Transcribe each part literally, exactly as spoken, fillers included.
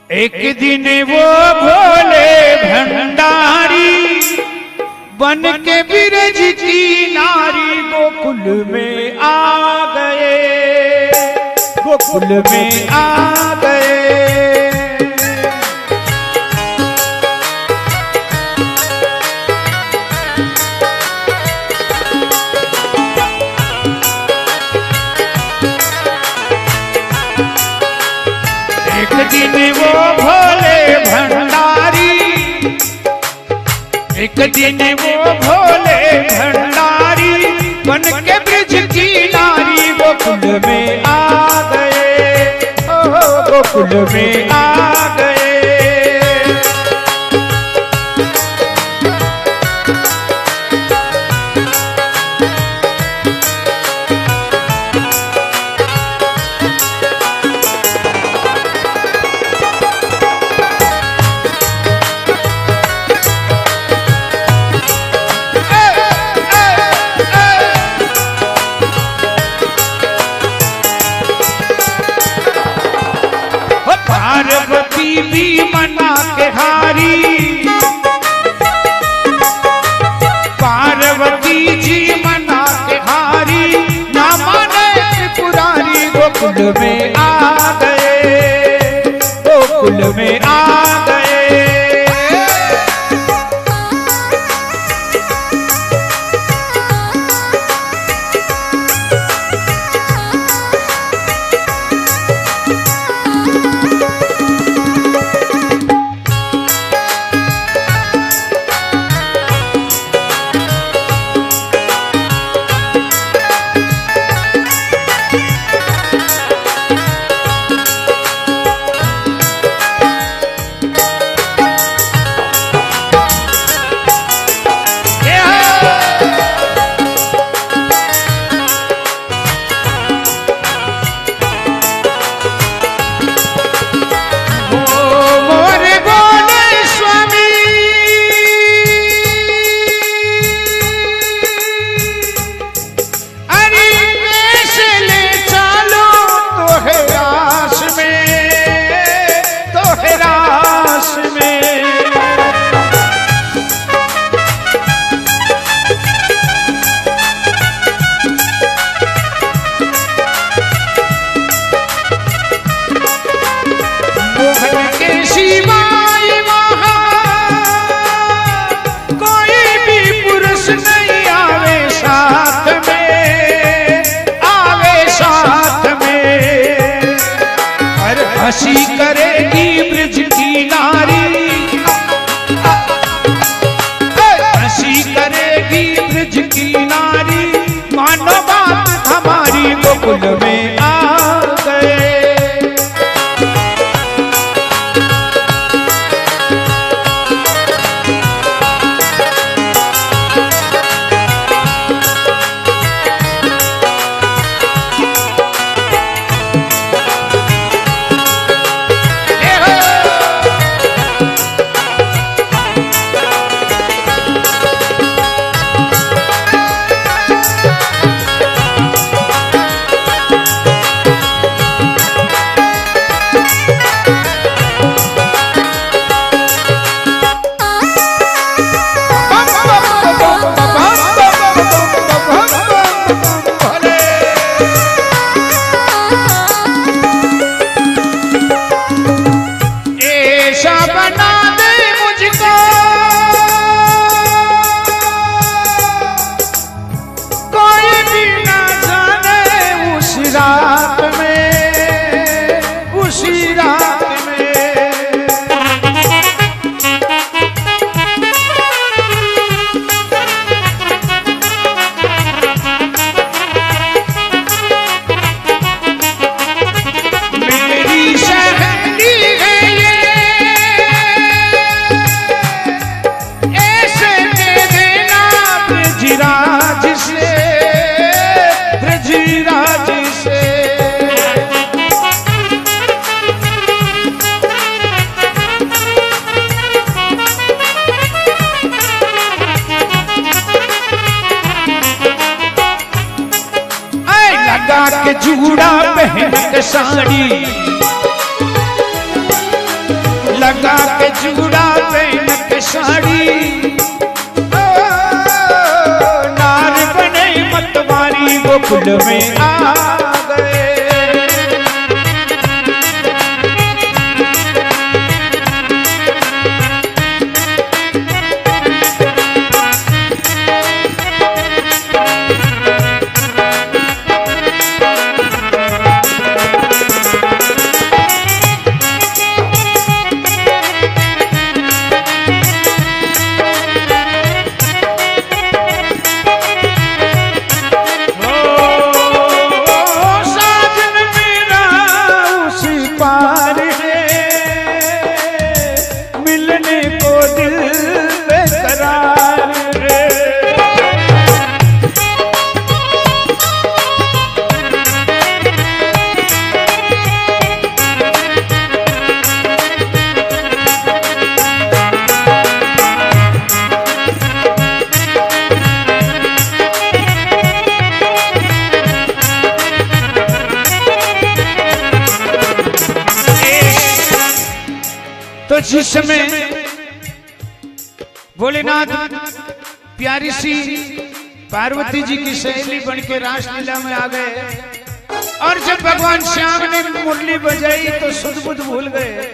एक दिन वो भोले भंडारी बन के बिरज की नारी गोकुल में आ गए, गोकुल में आ गए। एक दिन वो भोले भंडारी, एक दिन वो भोले भंडारी बन के ब्रज की नारी गोकुल में आ गए, ओ गोकुल में आ गए। पार्वती भी मना के हारी, पार्वती जी मना के हारी, ना माने त्रिपुरारी गोकुल में आ गए, गोकुल में आ गए। हंसी करेगी ब्रज की नारी, हंसी करेगी ब्रज की नारी, मानो बात हमारी गोकुल में आ गए। लगा के जूड़ा पहन के साड़ी, लगा के जूड़ा पहन के साड़ी, नार बने मतवारी गोकुल में आ गए। तो जिसमें भोलेनाथ प्यारी सी पार्वती जी की सहेली बन के रासलीला में आ गए, और जब भगवान श्याम ने मुरली बजाई तो सुध बुध भूल गए।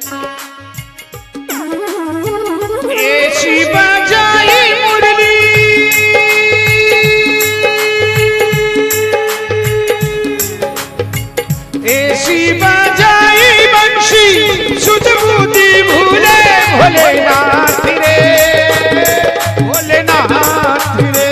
ऐसी बजाई मुरली ऐसी बजाई बंशी सुध बुद्धि भूले भोलेनाथ रे भोलेनाथ रे।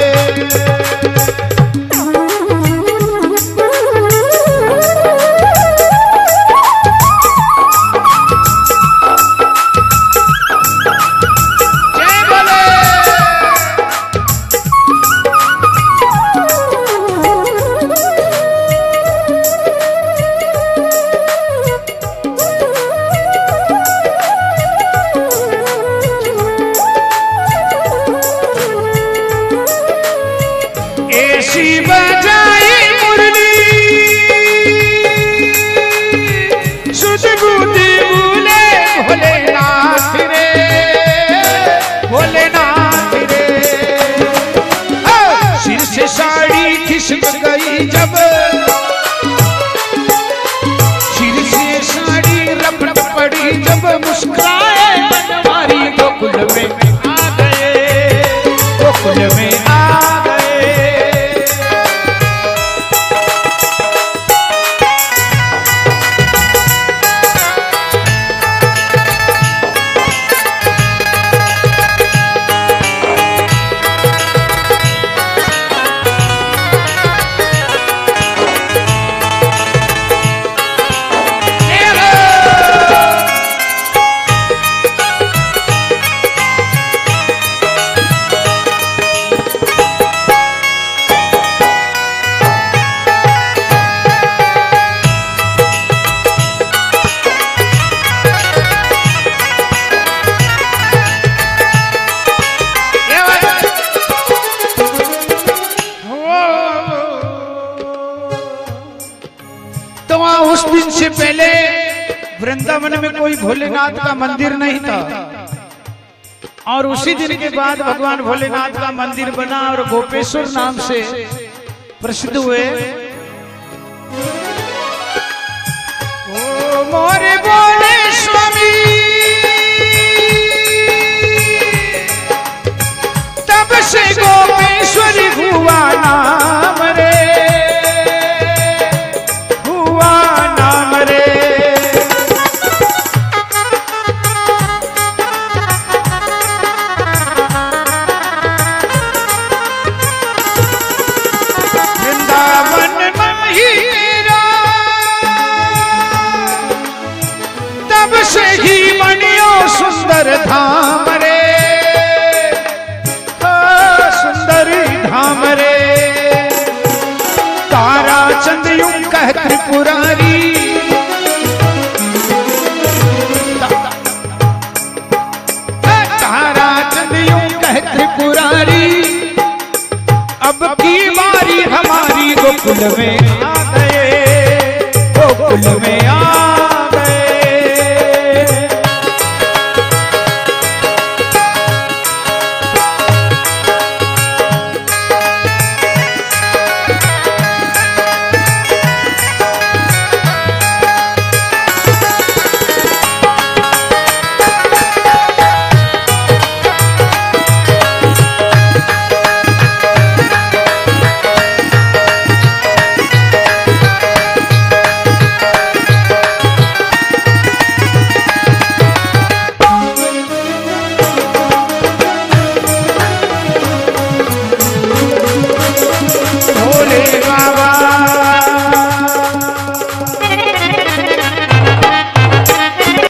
ऐसी बजाई मुरली सुध बुद्धि भूले भोलेनाथ रे भोलेनाथ रे। सिर से साड़ी खिसक गई जब, सिर से साड़ी रपट पड़ी जब, मुस्कुराए बनवारी गोकुल में आ गए गोकुल में आ गए। उस दिन से पहले वृंदावन में कोई भोलेनाथ का मंदिर नहीं था, और उसी दिन के बाद भगवान भोलेनाथ का मंदिर बना और गोपेश्वर नाम से प्रसिद्ध हुए। ओ मोरे बोले स्वामी तब से गोपेश्वरी हुआ नाम रे धाम रे सुंदर धाम रे। तारा चंद यूं कह त्रिपुरारी, तारा चंद यूं कह त्रिपुरारी, अब की बारी हमारी गोकुल में